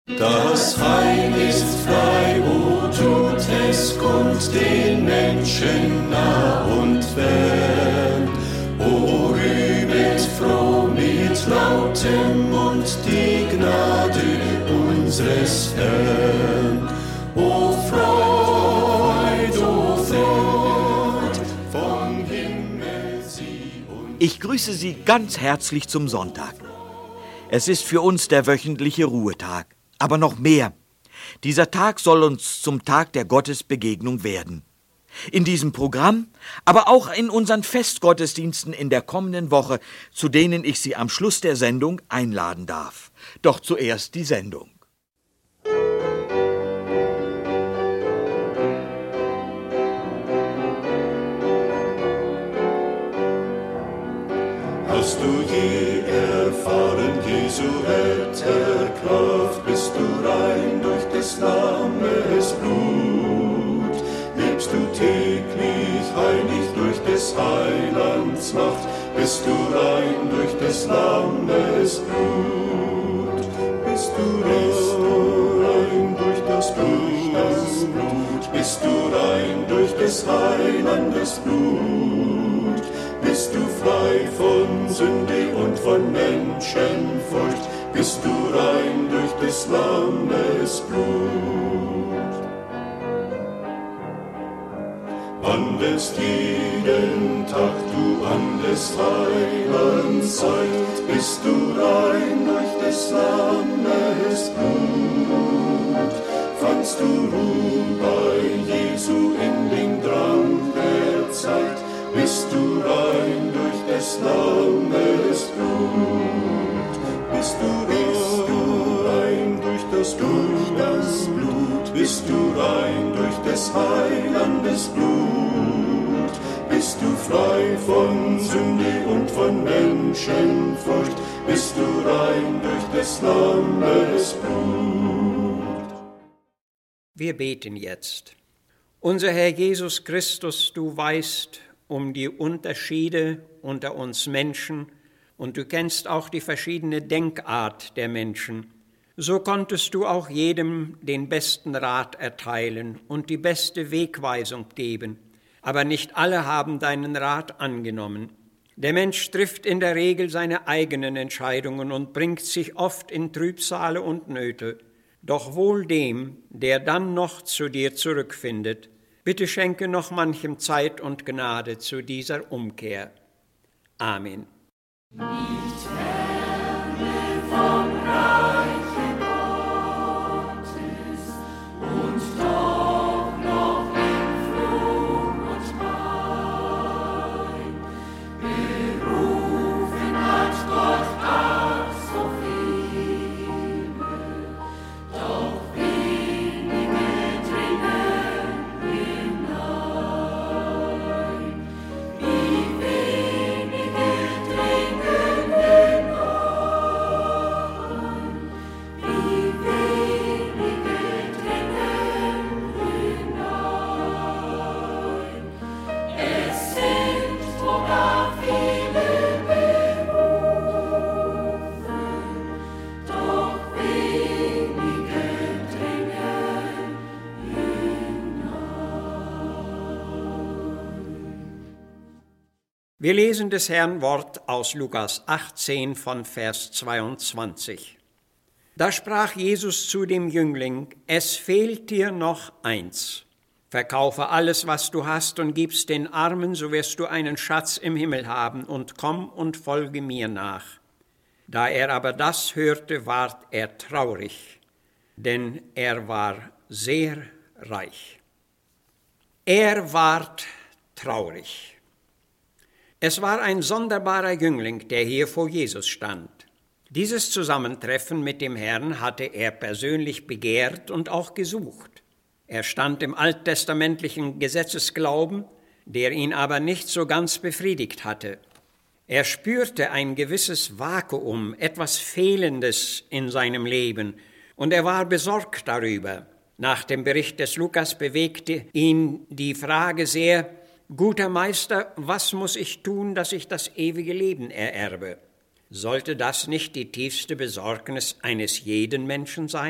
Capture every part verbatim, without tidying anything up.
Das Heil ist frei, o tut es kund den Menschen nah und fern. O rühmet froh mit lautem Mund die Gnade unseres Herrn. O Freud, o Freud, vom Himmel sie uns. Ich grüße Sie ganz herzlich zum Sonntag. Es ist für uns der wöchentliche Ruhetag. Aber noch mehr. Dieser Tag soll uns zum Tag der Gottesbegegnung werden. In diesem Programm, aber auch in unseren Festgottesdiensten in der kommenden Woche, zu denen ich Sie am Schluss der Sendung einladen darf. Doch zuerst die Sendung. Hast du je erfahren, Jesu Retterkraft, bist du rein durch des Lammes Blut, lebst du täglich heilig durch des Heilands Macht, bist du rein durch des Lammes Blut, bist du rein durch das Blut, bist du rein durch des Heilandes Blut, bist du frei von Sünde und von Menschenfurcht, bist du rein durch des Lammes Blut. Wandelst jeden Tag du an des Heilands Zeit, bist du rein durch des Lammes Blut. Fandst du Ruhe bei Jesu in dem Drang der Zeit, bist du rein durch des Lammes Blut, bist du, bist du rein durch das, durch das Blut, bist du rein durch des Heilandes Blut, bist du frei von Sünde und von Menschenfurcht, bist du rein durch des Lammes Blut. Wir beten jetzt. Unser Herr Jesus Christus, du weißt um die Unterschiede unter uns Menschen und du kennst auch die verschiedene Denkart der Menschen. So konntest du auch jedem den besten Rat erteilen und die beste Wegweisung geben. Aber nicht alle haben deinen Rat angenommen. Der Mensch trifft in der Regel seine eigenen Entscheidungen und bringt sich oft in Trübsale und Nöte. Doch wohl dem, der dann noch zu dir zurückfindet. Bitte schenke noch manchem Zeit und Gnade zu dieser Umkehr. Amen. Nicht ferne vom Reiche Gottes und doch noch in Flug und Pein. Berufen hat Gott ach so viele, doch wenige dringen hinein. Wie wenige dringen Wir lesen des Herrn Wort aus Lukas achtzehn von Vers zweiundzwanzig. Da sprach Jesus zu dem Jüngling: Es fehlt dir noch eins. Verkaufe alles, was du hast, und gib's den Armen, so wirst du einen Schatz im Himmel haben, und komm und folge mir nach. Da er aber das hörte, ward er traurig, denn er war sehr reich. Er ward traurig. Es war ein sonderbarer Jüngling, der hier vor Jesus stand. Dieses Zusammentreffen mit dem Herrn hatte er persönlich begehrt und auch gesucht. Er stand im alttestamentlichen Gesetzesglauben, der ihn aber nicht so ganz befriedigt hatte. Er spürte ein gewisses Vakuum, etwas Fehlendes in seinem Leben, und er war besorgt darüber. Nach dem Bericht des Lukas bewegte ihn die Frage sehr: Guter Meister, was muss ich tun, dass ich das ewige Leben ererbe? Sollte das nicht die tiefste Besorgnis eines jeden Menschen sein?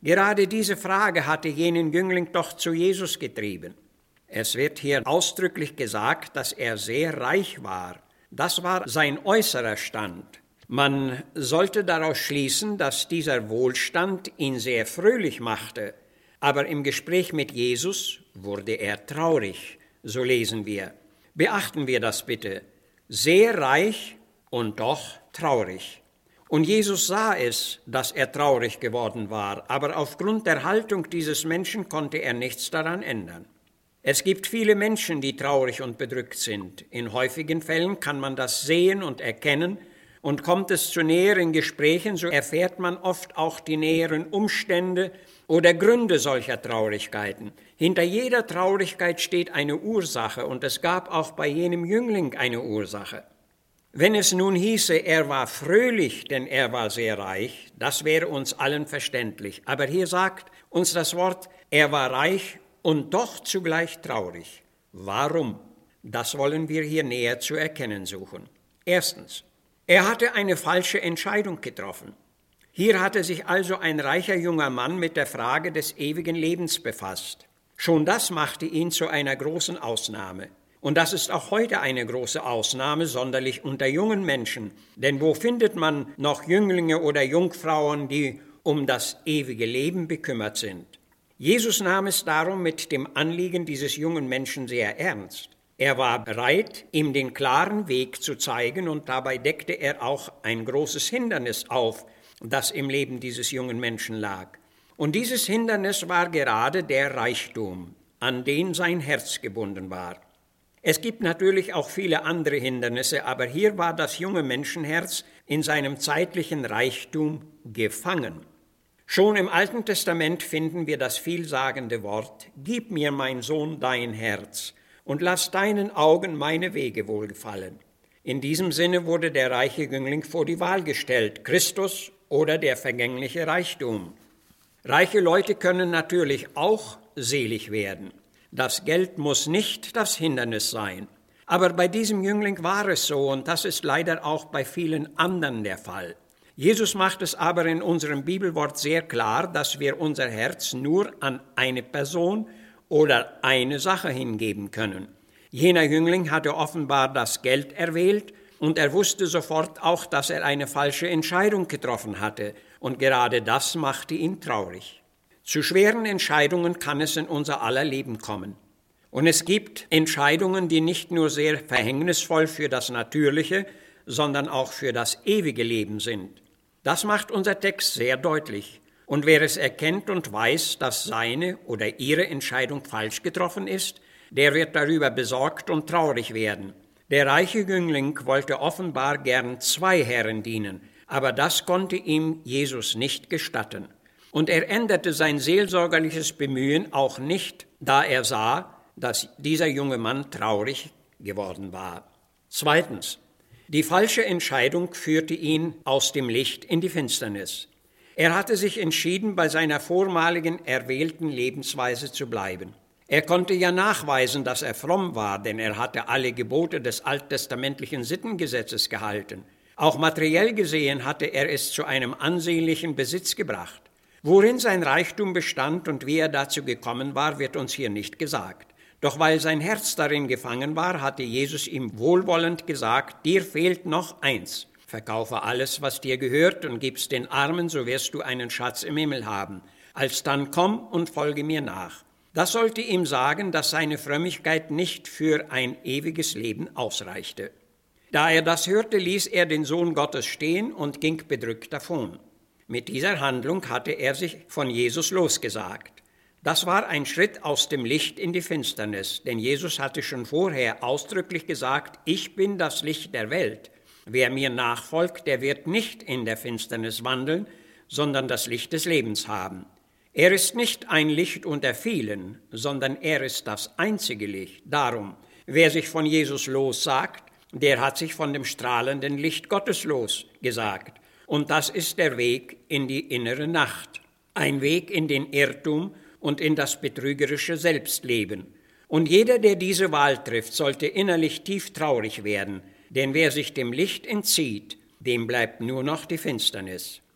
Gerade diese Frage hatte jenen Jüngling doch zu Jesus getrieben. Es wird hier ausdrücklich gesagt, dass er sehr reich war. Das war sein äußerer Stand. Man sollte daraus schließen, dass dieser Wohlstand ihn sehr fröhlich machte. Aber im Gespräch mit Jesus wurde er traurig, so lesen wir. Beachten wir das bitte. Sehr reich und doch traurig. Und Jesus sah es, dass er traurig geworden war, aber aufgrund der Haltung dieses Menschen konnte er nichts daran ändern. Es gibt viele Menschen, die traurig und bedrückt sind. In häufigen Fällen kann man das sehen und erkennen, und kommt es zu näheren Gesprächen, so erfährt man oft auch die näheren Umstände oder Gründe solcher Traurigkeiten. Hinter jeder Traurigkeit steht eine Ursache, und es gab auch bei jenem Jüngling eine Ursache. Wenn es nun hieße, er war fröhlich, denn er war sehr reich, das wäre uns allen verständlich. Aber hier sagt uns das Wort, er war reich und doch zugleich traurig. Warum? Das wollen wir hier näher zu erkennen suchen. Erstens, er hatte eine falsche Entscheidung getroffen. Hier hatte sich also ein reicher junger Mann mit der Frage des ewigen Lebens befasst. Schon das machte ihn zu einer großen Ausnahme. Und das ist auch heute eine große Ausnahme, sonderlich unter jungen Menschen. Denn wo findet man noch Jünglinge oder Jungfrauen, die um das ewige Leben bekümmert sind? Jesus nahm es darum mit dem Anliegen dieses jungen Menschen sehr ernst. Er war bereit, ihm den klaren Weg zu zeigen, und dabei deckte er auch ein großes Hindernis auf, das im Leben dieses jungen Menschen lag. Und dieses Hindernis war gerade der Reichtum, an den sein Herz gebunden war. Es gibt natürlich auch viele andere Hindernisse, aber hier war das junge Menschenherz in seinem zeitlichen Reichtum gefangen. Schon im Alten Testament finden wir das vielsagende Wort, »Gib mir, mein Sohn, dein Herz, und lass deinen Augen meine Wege wohlgefallen.« In diesem Sinne wurde der reiche Jüngling vor die Wahl gestellt, Christus oder der vergängliche Reichtum. Reiche Leute können natürlich auch selig werden. Das Geld muss nicht das Hindernis sein. Aber bei diesem Jüngling war es so, und das ist leider auch bei vielen anderen der Fall. Jesus macht es aber in unserem Bibelwort sehr klar, dass wir unser Herz nur an eine Person oder eine Sache hingeben können. Jener Jüngling hatte offenbar das Geld erwählt, und er wusste sofort auch, dass er eine falsche Entscheidung getroffen hatte, und gerade das machte ihn traurig. Zu schweren Entscheidungen kann es in unser aller Leben kommen. Und es gibt Entscheidungen, die nicht nur sehr verhängnisvoll für das Natürliche, sondern auch für das ewige Leben sind. Das macht unser Text sehr deutlich. Und wer es erkennt und weiß, dass seine oder ihre Entscheidung falsch getroffen ist, der wird darüber besorgt und traurig werden. Der reiche Jüngling wollte offenbar gern zwei Herren dienen, aber das konnte ihm Jesus nicht gestatten. Und er änderte sein seelsorgerliches Bemühen auch nicht, da er sah, dass dieser junge Mann traurig geworden war. Zweitens, die falsche Entscheidung führte ihn aus dem Licht in die Finsternis. Er hatte sich entschieden, bei seiner vormaligen erwählten Lebensweise zu bleiben. Er konnte ja nachweisen, dass er fromm war, denn er hatte alle Gebote des alttestamentlichen Sittengesetzes gehalten. Auch materiell gesehen hatte er es zu einem ansehnlichen Besitz gebracht. Worin sein Reichtum bestand und wie er dazu gekommen war, wird uns hier nicht gesagt. Doch weil sein Herz darin gefangen war, hatte Jesus ihm wohlwollend gesagt, dir fehlt noch eins. Verkaufe alles, was dir gehört, und gib's den Armen, so wirst du einen Schatz im Himmel haben. Alsdann komm und folge mir nach. Das sollte ihm sagen, dass seine Frömmigkeit nicht für ein ewiges Leben ausreichte. Da er das hörte, ließ er den Sohn Gottes stehen und ging bedrückt davon. Mit dieser Handlung hatte er sich von Jesus losgesagt. Das war ein Schritt aus dem Licht in die Finsternis, denn Jesus hatte schon vorher ausdrücklich gesagt, ich bin das Licht der Welt. Wer mir nachfolgt, der wird nicht in der Finsternis wandeln, sondern das Licht des Lebens haben. Er ist nicht ein Licht unter vielen, sondern er ist das einzige Licht. Darum, wer sich von Jesus lossagt, der hat sich von dem strahlenden Licht Gottes losgesagt. Und das ist der Weg in die innere Nacht, ein Weg in den Irrtum und in das betrügerische Selbstleben. Und jeder, der diese Wahl trifft, sollte innerlich tief traurig werden, denn wer sich dem Licht entzieht, dem bleibt nur noch die Finsternis.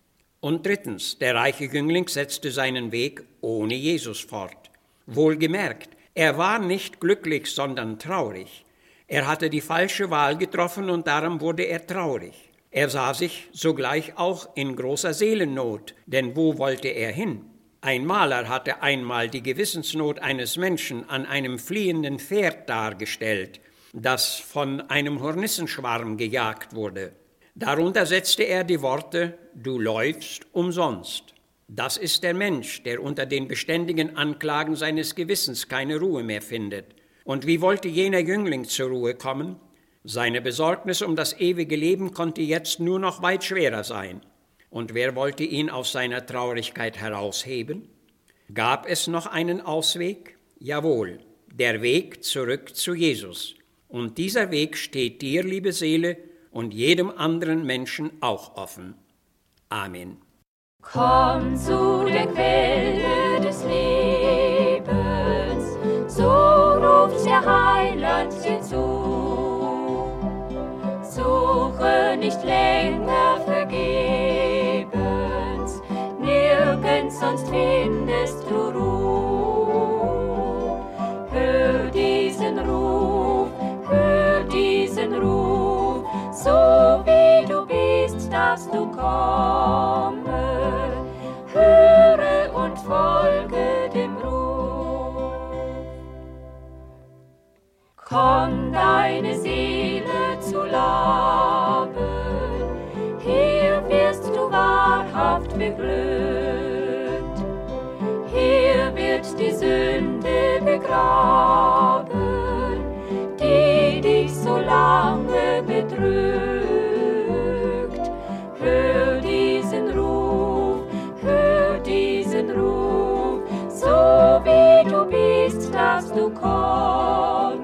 Und drittens, der reiche Jüngling setzte seinen Weg ohne Jesus fort. Wohlgemerkt, er war nicht glücklich, sondern traurig. Er hatte die falsche Wahl getroffen und darum wurde er traurig. Er sah sich sogleich auch in großer Seelennot, denn wo wollte er hin? Ein Maler hatte einmal die Gewissensnot eines Menschen an einem fliehenden Pferd dargestellt, das von einem Hornissenschwarm gejagt wurde. Darunter setzte er die Worte: Du läufst umsonst. Das ist der Mensch, der unter den beständigen Anklagen seines Gewissens keine Ruhe mehr findet. Und wie wollte jener Jüngling zur Ruhe kommen? Seine Besorgnis um das ewige Leben konnte jetzt nur noch weit schwerer sein. Und wer wollte ihn aus seiner Traurigkeit herausheben? Gab es noch einen Ausweg? Jawohl, der Weg zurück zu Jesus. Und dieser Weg steht dir, liebe Seele, und jedem anderen Menschen auch offen. Amen. Komm zu der Quelle des Lebens, so ruft der Heiland dir zu. Suche nicht länger vergebens, nirgends sonst findest du Ruhe. Hör diesen Ruf, hör diesen Ruf, so wie du bist, darfst du kommen. Höre und folge dem Ruf. Komm, deine Seele zu laben, hier wirst du wahrhaft beglückt. Hier wird die Sünde begraben, die dich so lange bedrückt. Hör diesen Ruf, hör diesen Ruf, so wie du bist, darfst du kommen.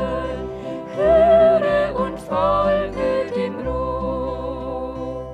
Höre und folge dem Ruf.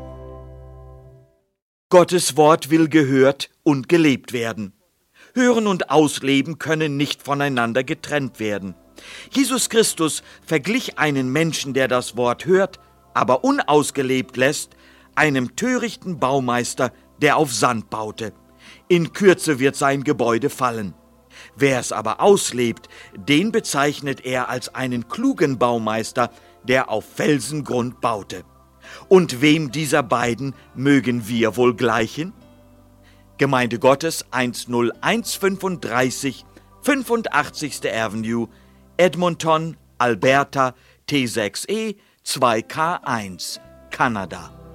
Gottes Wort will gehört und gelebt werden. Hören und Ausleben können nicht voneinander getrennt werden. Jesus Christus verglich einen Menschen, der das Wort hört, aber unausgelebt lässt, einem törichten Baumeister, der auf Sand baute. In Kürze wird sein Gebäude fallen. Wer es aber auslebt, den bezeichnet er als einen klugen Baumeister, der auf Felsengrund baute. Und wem dieser beiden mögen wir wohl gleichen? Gemeinde Gottes null eins fünfunddreißig, fünfundachtzigste Avenue, Edmonton, Alberta, T sechs E zwei K eins, Kanada.